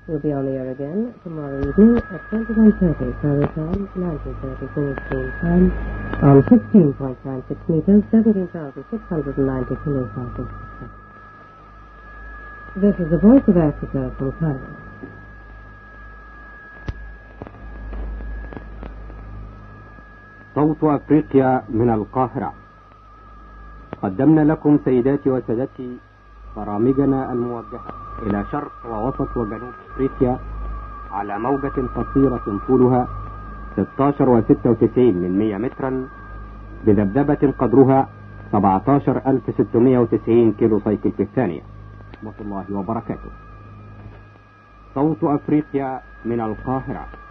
We'll be on the air again tomorrow evening at 21:30 Paris time, 19:30 Philippine time, on 16.96 meters, 17,690 kilocycles. This is the Voice of Africa from Cairo. صوت أفريقيا من القاهرة. قدمنا لكم سيداتي وسادتي برامجنا الموجهة إلى شرق ووسط وجنوب أفريقيا على موجة قصيرة طولها 16.96 مترا بذبذبة قدرها 17,690 كيلو سايكل في الثانية. ورحمة الله وبركاته. صوت أفريقيا من القاهرة.